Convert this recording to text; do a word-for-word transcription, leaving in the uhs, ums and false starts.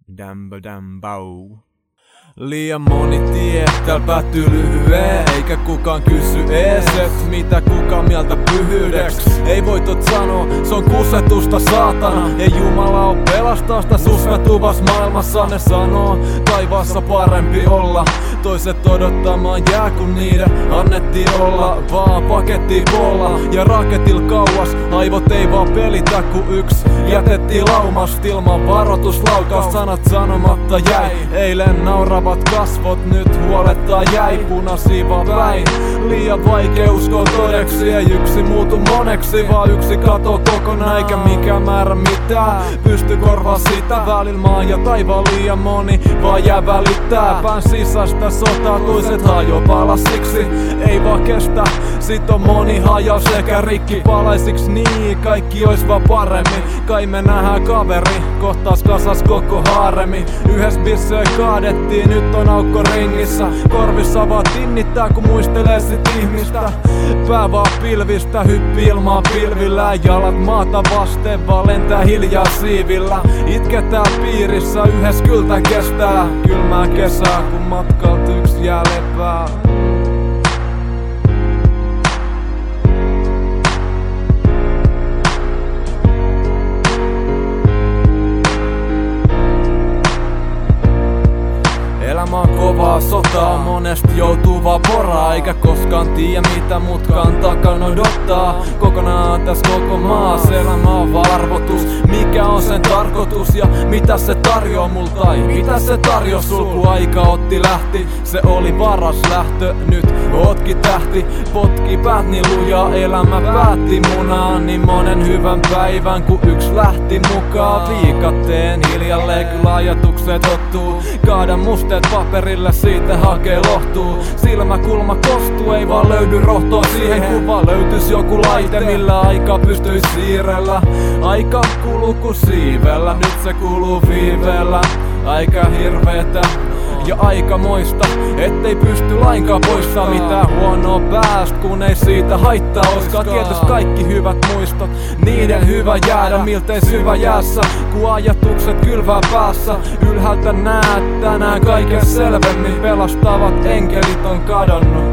Dämbö dämbau. Liian moni tie tääl päättyy lyhyen, eikä kukaan kysy ees, et mitä kuka mieltä pyhyydeks. Ei voitot sanoa, se on kusetusta saatana. Ei Jumala oo pelastaa sitä susmetuvas maailmassa. Ne sanoo, taivaassa parempi olla. Toiset odottamaan jää kun niiden annettiin olla. Vaan paketti polla ja raketil kauas. Aivot ei vaan pelitä ku yks. Jätettiin laumast ilman varoituslaukaus. Sanat sanomatta jäi, eilen nauravat kasvot nyt huolettaa jäi punasiva päin. Liian vaikea uskoa todeksi, ei yksi muutu moneksi, vaan yksi katoo kokonaan eikä mikään määrä mitään. Pysty korvaa sitä välillä maan ja taivaan liian moni vaan jää välittää. Pään sisästä sotaa toiset hajo palasiksi, ei vaan kestä. Sit on moni hajaus sekä rikki palaisiks niin kaikki ois vaan paremmin. Kai me nähdään kaveri, kohtaas kasas koko haaremi. Yhes bissöön kaadettiin, nyt on aukko ringissä. Korvissa vaan tinnittää kun muistelee sit ihmistä. Pää vaan pilvistä, hyppi ilmaa pilvillä. Jalat maata vasten vaan lentää hiljaa siivillä. Itketään piirissä, yhes kyltä kestää kylmää kesää kun matkalt yks jää lepää. Elämä on kovaa sotaa, monesti joutuu vaan poraa. Eikä koskaan tiedä mitä mutkaan takan odottaa. Kokonaan täs koko maas elämä on vaan arvotus. Mikä on sen tarkoitus ja mitä se tarjoaa multa? Tai mitä se tarjoaa sul kun aika otti lähti? Se oli paras lähtö, nyt ootkin tähti. Potki päät niin lujaa, elämä päätti munaan. Niin monen hyvän päivän kun yks lähti mukaan. Viikatteen hiljalleen kyllä ajatukset ottuu. Kaada musteet paperille, siitä hakee lohtuu. Silmäkulma kostuu, ei vaan löydy rohtoa siihen. Kun vaan löytys joku laite, millä aika pystyis siirrellä. Aika kuluu ku siivellä, nyt se kuluu viiveellä. Aika hirveetä ja aikamoista, ettei pysty lainkaan poistaa mitään huonoa pääst, kun ei siitä haittaa oskaa. Tietysti kaikki hyvät muistot, niiden hyvä jäädä miltei syvä jäässä, kun ajatukset kylvää päässä. Ylhäältä näet tänään kaiken selvemmin, pelastavat enkelit on kadonnut.